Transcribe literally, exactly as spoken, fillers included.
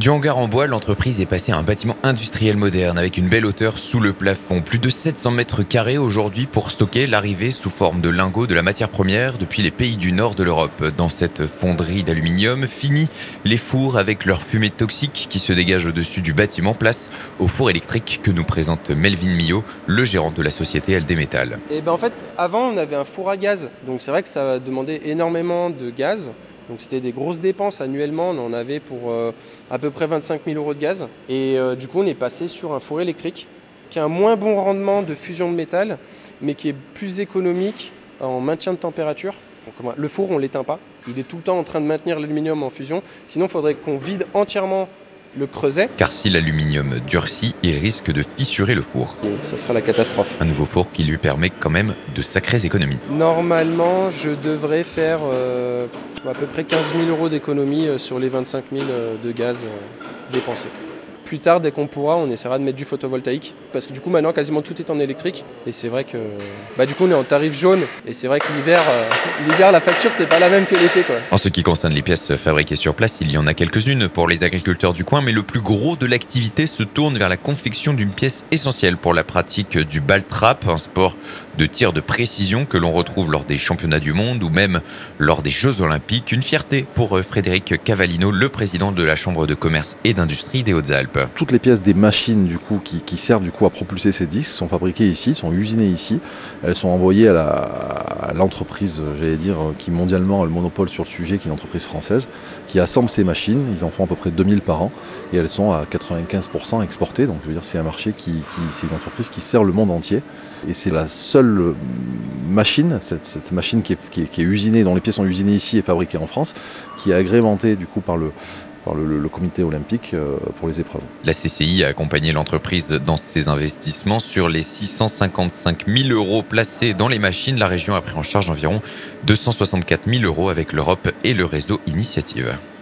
Du hangar en bois, l'entreprise est passée à un bâtiment industriel moderne avec une belle hauteur sous le plafond. Plus de sept cents mètres carrés aujourd'hui pour stocker l'arrivée sous forme de lingots de la matière première depuis les pays du nord de l'Europe. Dans cette fonderie d'aluminium, fini les fours avec leur fumée toxique qui se dégage au-dessus du bâtiment. Place au four électrique que nous présente Melvin Millot, le gérant de la société L D Metal. Et ben en fait, avant on avait un four à gaz, donc c'est vrai que ça demandait énormément de gaz. Donc c'était des grosses dépenses annuellement, on en avait pour euh, à peu près vingt-cinq mille euros de gaz. Et euh, du coup on est passé sur un four électrique qui a un moins bon rendement de fusion de métal, mais qui est plus économique en maintien de température. Donc, le four on ne l'éteint pas, il est tout le temps en train de maintenir l'aluminium en fusion, sinon il faudrait qu'on vide entièrement le creuset. Car si l'aluminium durcit, il risque de fissurer le four. Et ça sera la catastrophe. Un nouveau four qui lui permet quand même de sacrées économies. Normalement, je devrais faire euh, à peu près quinze mille euros d'économie sur les vingt-cinq mille de gaz euh, dépensés. Plus tard, dès qu'on pourra, on essaiera de mettre du photovoltaïque. Parce que du coup, maintenant, quasiment tout est en électrique. Et c'est vrai que bah, du coup, on est en tarif jaune. Et c'est vrai que l'hiver, euh, l'hiver la facture, c'est pas la même que l'été, quoi. En ce qui concerne les pièces fabriquées sur place, il y en a quelques-unes pour les agriculteurs du coin. Mais le plus gros de l'activité se tourne vers la confection d'une pièce essentielle pour la pratique du ball trap, un sport de tir de précision que l'on retrouve lors des championnats du monde ou même lors des Jeux Olympiques. Une fierté pour Frédéric Cavallino, le président de la Chambre de commerce et d'industrie des Hautes-Alpes. Toutes les pièces des machines du coup, qui, qui servent du coup, à propulser ces disques sont fabriquées ici, sont usinées ici. Elles sont envoyées à, la, à l'entreprise, j'allais dire, qui mondialement a le monopole sur le sujet, qui est une entreprise française, qui assemble ces machines. Ils en font à peu près deux mille par an et elles sont à quatre-vingt-quinze pour cent exportées. Donc je veux dire, c'est un marché qui, qui c'est une entreprise qui sert le monde entier. Et c'est la seule machine, cette, cette machine qui est, qui, est, qui est usinée, dont les pièces sont usinées ici et fabriquées en France, qui est agrémentée du coup par le par le, le comité olympique pour les épreuves. La C C I a accompagné l'entreprise dans ses investissements. Sur les six cent cinquante-cinq mille euros placés dans les machines, la région a pris en charge environ deux cent soixante-quatre mille euros avec l'Europe et le réseau Initiative.